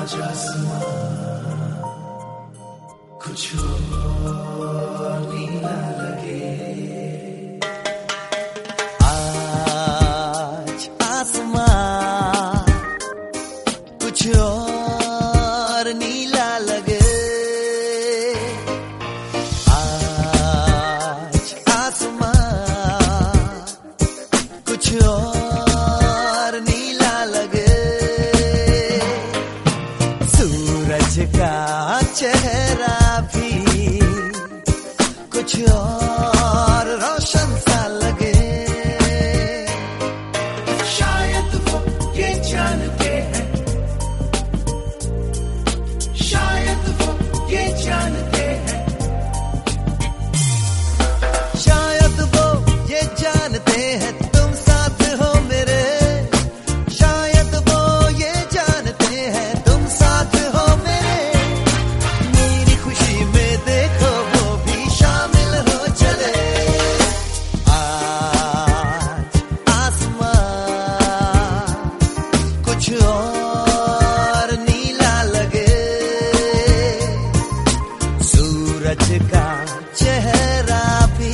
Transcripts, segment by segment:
आसमां कुछ और नीला लगे। आज आसमां कुछ और नीला लगे। आज आसमां कुछ और नीला लगे। सूरज का चेहरा भी कुछ और रोशन सा लगे। शायद वो ये जानते हैं, शायद वो ये जानते हैं, शायद वो ये जानते हैं तुम साथ हो मेरे। शायद वो ये जानते हैं तुम साथ हो मेरे। मेरी खुशी में देखो वो भी शामिल हो चले। आज आसमां कुछ और नीला लगे। सूरज का चेहरा भी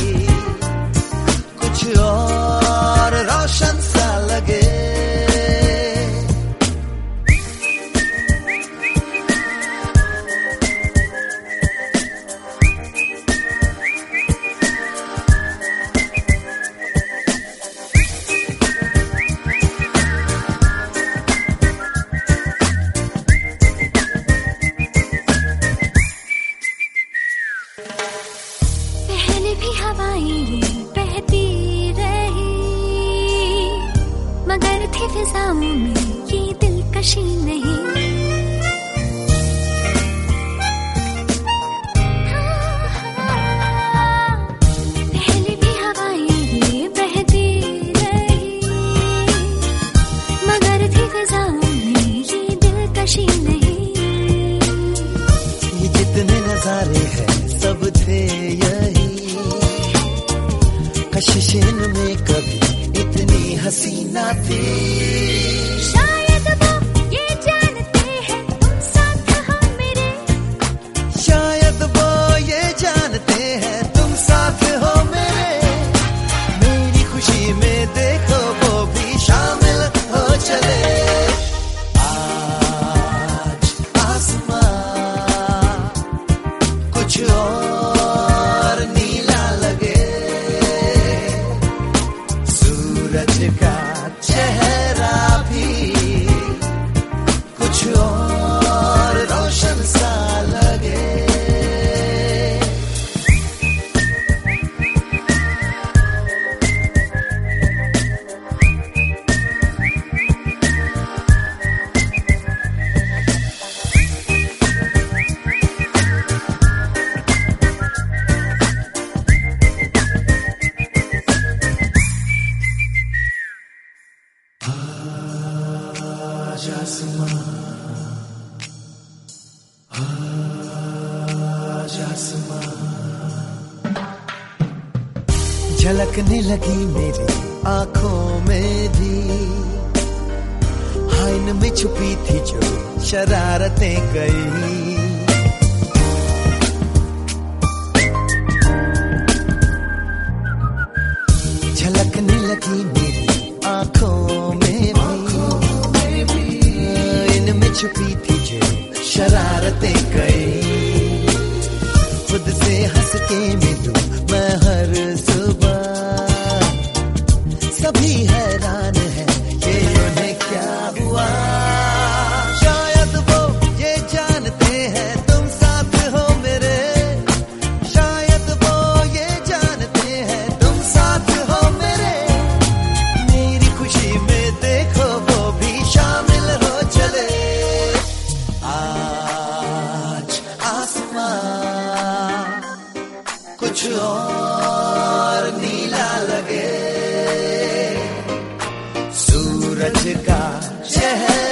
कुछ और रोशन सा लगे। पहले भी हवाएं बहती रही, मगर थी फिजाओं में ये दिलकशी नहीं। पहले भी हवाएं बहती रही, मगर थी फिजाओं में ये दिलकशी नहीं। ये जितने नजारे हैं सब थे यही, कशिश में कभी इतनी हसीना थी। शायद वो ये जानते हैं तुम साथ हो मेरे। शायद वो ये जानते हैं तुम साथ हो मेरे। मेरी खुशी में देखो वो भी शामिल हो चले। आज आसमां कुछ और नीला लगे। सूरज का चेहरा भी कुछ और रोशन सा लगे। आज आसमां, आज आसमां झलकने लगी मेरी आंखों में भी, हाइन में छुपी थी जो शरारतें कई। झलकने लगी मेरी आंखों में भी, इनमें छुपी थी जो शरारतें कई। खुद से हंस के मिलूं मैं हर सुबह, सभी हैरान हैं ये उन्हें क्या हुआ। शायद वो ये जानते हैं तुम साथ हो मेरे। शायद वो ये जानते हैं तुम साथ हो मेरे। मेरी खुशी में देखो वो भी शामिल हो चले। आज आसमां कुछ और नीला लगे। सूरज का चेहरा